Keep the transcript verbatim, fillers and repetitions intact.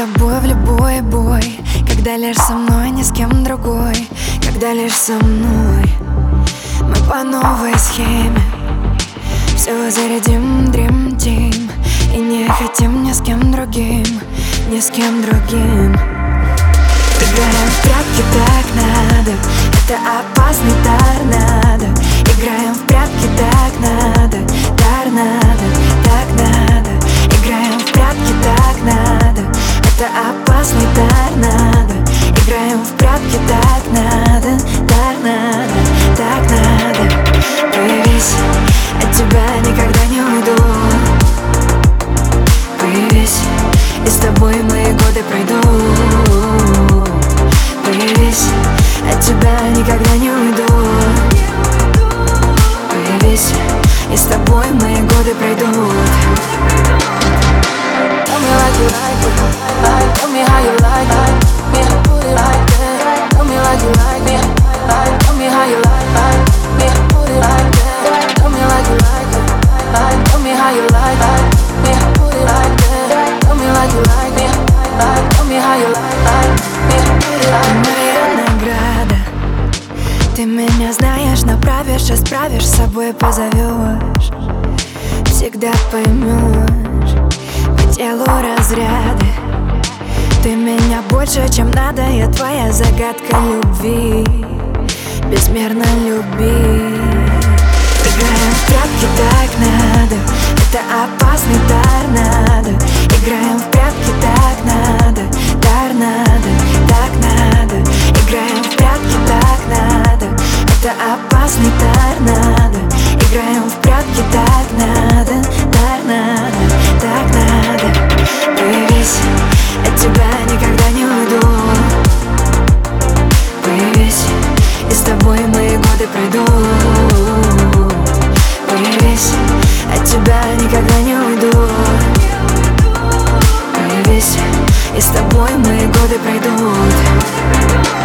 тобой в любой бой, когда лишь со мной, ни с кем другой. Когда лишь со мной, мы по новой схеме все зарядим, Dream Team. И не хотим ни с кем другим, ни с кем другим. Играем в прятки, так надо, это опасный торнадо. Играем в прятки, так надо, торнадо, так надо. Играем в прятки, так надо, это опасный торнадо. Играем в прятки, так надо, торнадо, так надо. Появись, от тебя никогда не уйду. Появись, и с тобой мои годы пройдут. Появись, от тебя никогда не уйду. Появись, и с тобой мои годы пройдут. Tell me like you like it, tell me how you like it, me put it like that. Tell me like you like me, tell me how you like it, me put it like that. Tell me like you like it, tell me how you like it, me put it like that. Tell me like you like me, tell me how you like it, me put it like that. Моя награда, ты меня знаешь, направишь, исправишь, с собой позовешь. Всегда поймешь, по телу разряды. Ты меня больше, чем надо, я твоя загадка любви. Безмерно люби. Играем в прятки, так надо, это опасный торнадо. Играем в прятки, так надо, торнадо, так надо. Играем в прятки, так надо, это опасный торнадо. Играем в прятки, так надо, торнадо, так надо. Появись, от тебя никогда не уйду. Появись, и с тобой мои годы пройдут. Появись, от тебя никогда не уйду. Появись, и с тобой мои годы пройдут.